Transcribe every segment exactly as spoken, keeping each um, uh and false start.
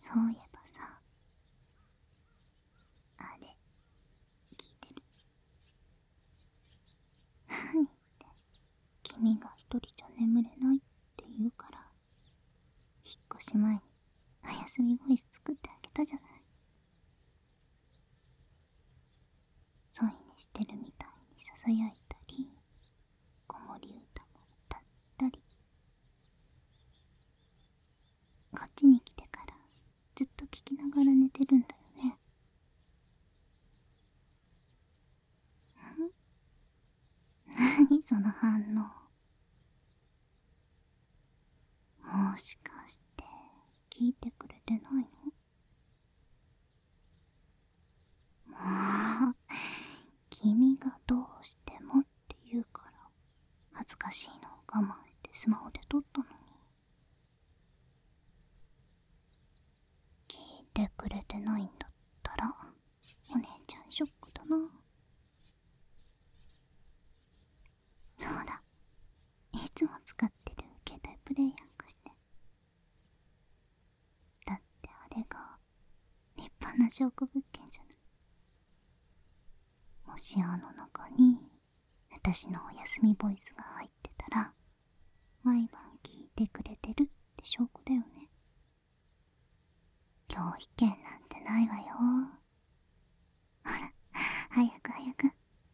そういえばさ、あれ聞いてる？何って君が一人じゃ眠れないって言うから、引っ越し前におやすみボイス作ってあげたじゃない。添い寝してるみたいにささやいたり、子守歌も歌ったり。こっちに来てからずっと聞きながら寝てるんだよね。ん？何その反応。もしかして聞いてくれてないの？もう君がどうしてもって言うから恥ずかしいのを我慢してスマホで撮ったのに。聞いてくれてないんだったらお姉ちゃんショックだな。そうだ、いつも使ってる携帯プレイヤー貸して。だってあれが立派な証拠物件じゃない。もしあの中に私のおやすみボイスが入ってたら、毎晩聞いてくれてるって証拠だよね。拒否権なんてないわよ。ほら、早く早く。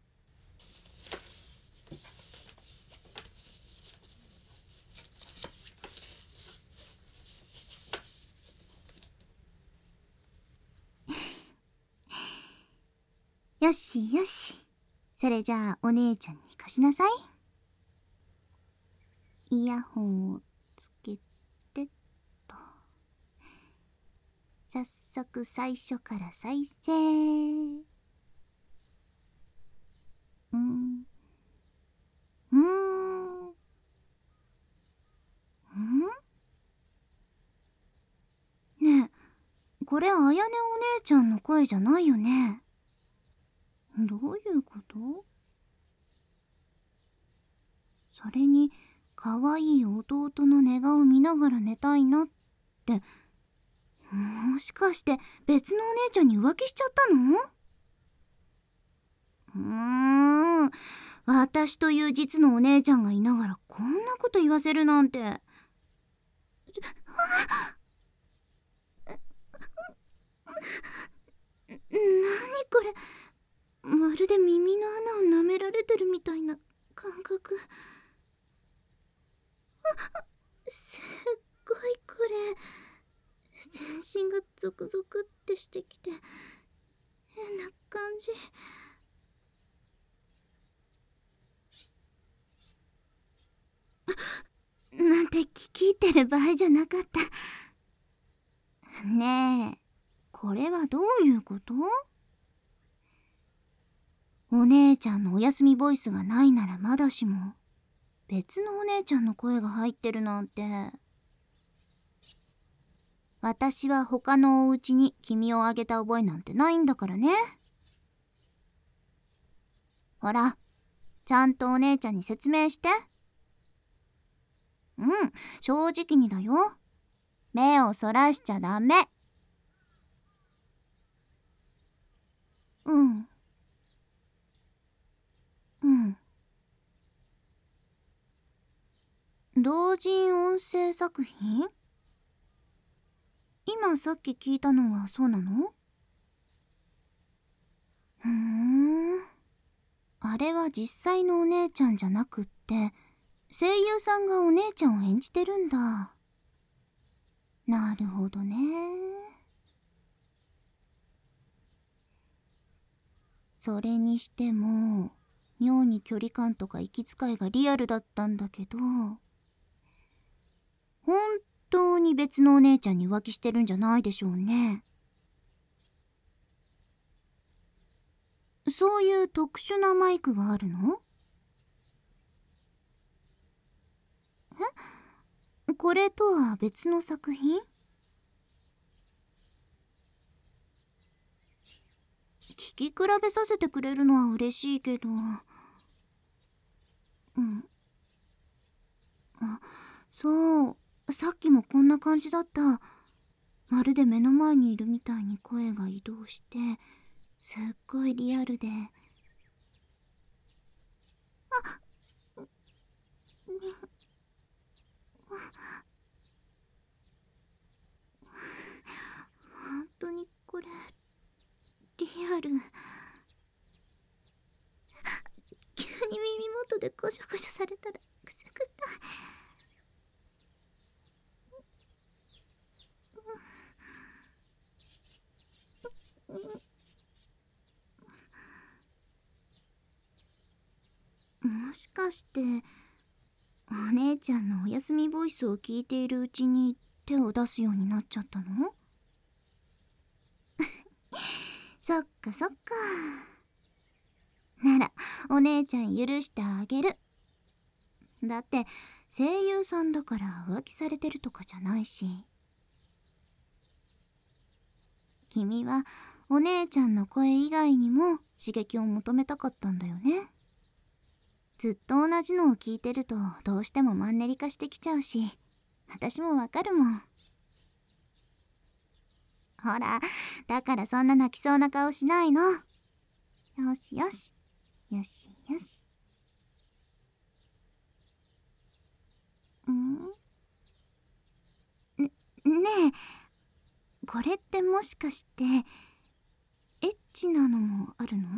よしよし。それじゃあお姉ちゃんに貸しなさい。イヤホンをつけてっと。早速最初から再生。うん。うーん。ん？ねえ、これあやねお姉ちゃんの声じゃないよね。どういうこと？それに、可愛い弟の寝顔見ながら寝たいなって、もしかして別のお姉ちゃんに浮気しちゃったの？うーん、私という実のお姉ちゃんがいながらこんなこと言わせるなんて。なにこれ、まるで耳の穴を舐められてるみたいな感覚。すっごいこれ、全身がゾクゾクってしてきて変な感じ。なんて聞いてる場合じゃなかった。ねえ、これはどういうこと？お姉ちゃんのおやすみボイスがないならまだしも、別のお姉ちゃんの声が入ってるなんて。私は他のお家に君をあげた覚えなんてないんだからね。ほら、ちゃんとお姉ちゃんに説明して。うん、正直にだよ。目をそらしちゃダメ。うん。うん。同人音声作品？今さっき聞いたのはそうなの？ふーん。あれは実際のお姉ちゃんじゃなくって、声優さんがお姉ちゃんを演じてるんだ。なるほどね。それにしても、妙に距離感とか息遣いがリアルだったんだけど、本当に別のお姉ちゃんに浮気してるんじゃないでしょうね。そういう特殊なマイクがあるの？え？これとは別の作品？聞き比べさせてくれるのは嬉しいけど。うん。あ、そう。さっきもこんな感じだった。 まるで目の前にいるみたいに声が移動して、すっごいリアルで。あっ本当にこれリアル。急に耳元でゴショゴショされたらくすぐったい。もしかしてお姉ちゃんのお休みボイスを聞いているうちに手を出すようになっちゃったの？そっかそっか。ならお姉ちゃん許してあげる。だって声優さんだから浮気されてるとかじゃないし。君はお姉ちゃんの声以外にも刺激を求めたかったんだよね。ずっと同じのを聞いてるとどうしてもマンネリ化してきちゃうし、私もわかるもん。ほら、だからそんな泣きそうな顔しないの。よしよし、よしよし。ん？ね、ねえ、これってもしかしてエッチなのもあるの？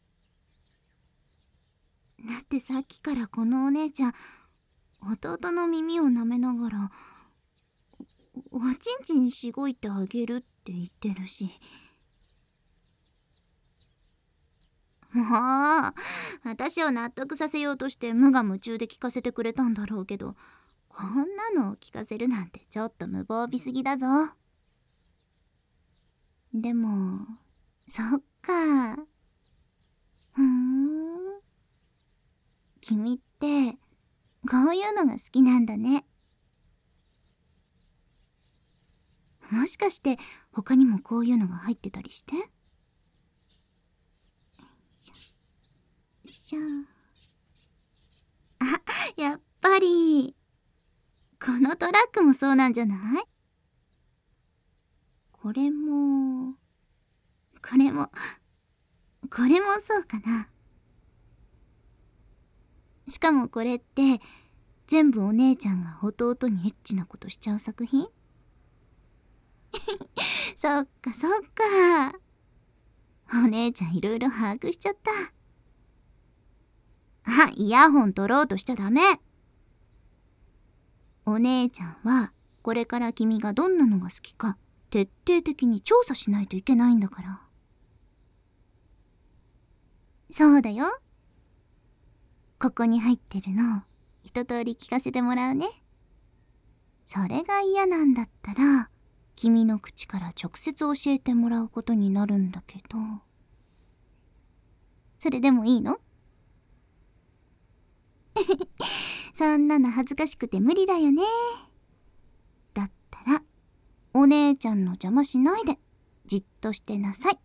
だってさっきからこのお姉ちゃん、弟の耳を舐めながらお、おちんちんしごいてあげるって言ってるし。もう、私を納得させようとして無我夢中で聞かせてくれたんだろうけど、こんなのを聞かせるなんてちょっと無防備すぎだぞ。でも、そっか。ふーん。君ってこういうのが好きなんだね。もしかして他にもこういうのが入ってたりして？しょあ、やっぱりこのトラックもそうなんじゃない？これもこれもこれもそうかな。しかもこれって全部お姉ちゃんが弟にエッチなことしちゃう作品？そっかそっか。お姉ちゃんいろいろ把握しちゃった。あ、イヤホン取ろうとしちゃダメ。お姉ちゃんはこれから君がどんなのが好きか徹底的に調査しないといけないんだから。そうだよ。ここに入ってるの一通り聞かせてもらうね。それが嫌なんだったら君の口から直接教えてもらうことになるんだけど、それでもいいの？そんなの恥ずかしくて無理だよね。だったらお姉ちゃんの邪魔しないでじっとしてなさい。